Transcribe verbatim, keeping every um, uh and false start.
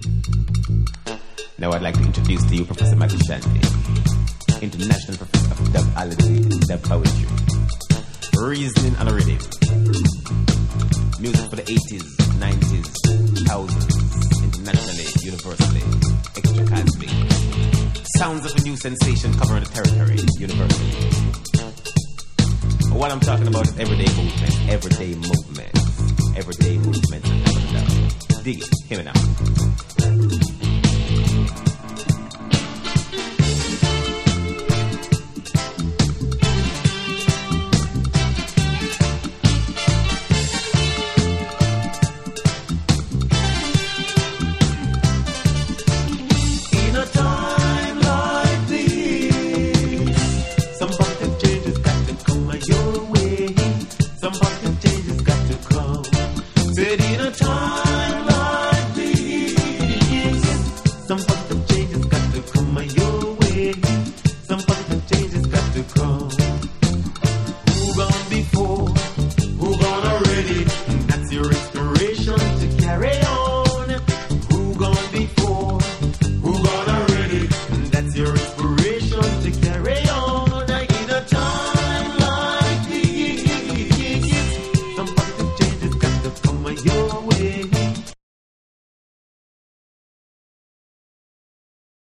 Now I'd like to introduce to you Professor Michael Shandy, International Professor of Dubology and Dub Poetry. Reasoning and rhythm. Music for the eighties, nineties, thousands, internationally, universally, extra cosmic. Sounds of a new sensation covering the territory, universally. What I'm talking about is everyday movement, everyday movement, everyday movement. Dig it, hear me now.